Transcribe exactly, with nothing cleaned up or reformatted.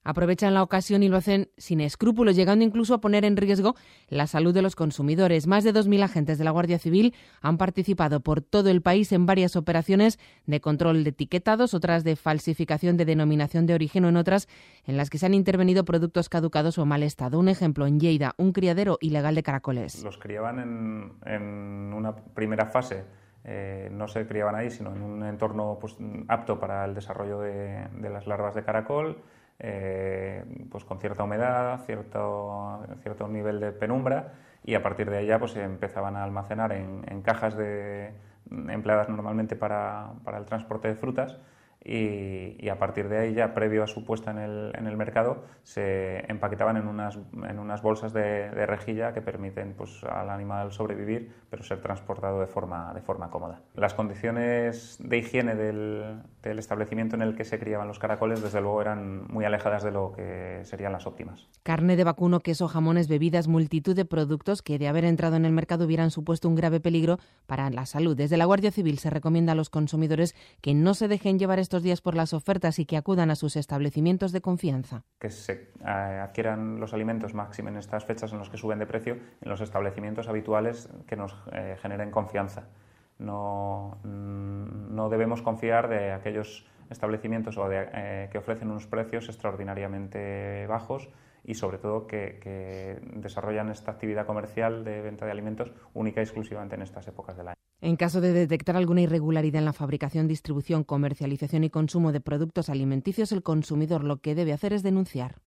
aprovechan la ocasión y lo hacen sin escrúpulos, llegando incluso a poner en riesgo la salud de los consumidores. Más de dos mil agentes de la Guardia Civil han participado por todo el país en varias operaciones de control de etiquetados, otras de falsificación de denominación de origen o en otras en las que se han intervenido productos caducados o mal estado. Un ejemplo, en Lleida, un criadero ilegal de caracoles. Los criaban en, en una primera fase. Eh, no se criaban ahí, sino en un entorno pues, apto para el desarrollo de, de las larvas de caracol, eh, pues con cierta humedad, cierto, cierto nivel de penumbra, y a partir de ahí ya pues, se empezaban a almacenar en, en cajas de, empleadas normalmente para, para el transporte de frutas. Y, y a partir de ahí ya, previo a su puesta en el, en el mercado, se empaquetaban en unas, en unas bolsas de, de rejilla que permiten pues, al animal sobrevivir, pero ser transportado de forma, de forma cómoda. Las condiciones de higiene del, del establecimiento en el que se criaban los caracoles, desde luego, eran muy alejadas de lo que serían las óptimas. Carne de vacuno, queso, jamones, bebidas, multitud de productos que, de haber entrado en el mercado, hubieran supuesto un grave peligro para la salud. Desde la Guardia Civil se recomienda a los consumidores que no se dejen llevar estos días por las ofertas y que acudan a sus establecimientos de confianza. Que se eh, adquieran los alimentos máximo en estas fechas en las que suben de precio en los establecimientos habituales que nos eh, generen confianza. No, no debemos confiar de aquellos establecimientos o de, eh, que ofrecen unos precios extraordinariamente bajos y sobre todo que, que desarrollan esta actividad comercial de venta de alimentos única y exclusivamente en estas épocas del año. En caso de detectar alguna irregularidad en la fabricación, distribución, comercialización y consumo de productos alimenticios, el consumidor lo que debe hacer es denunciar.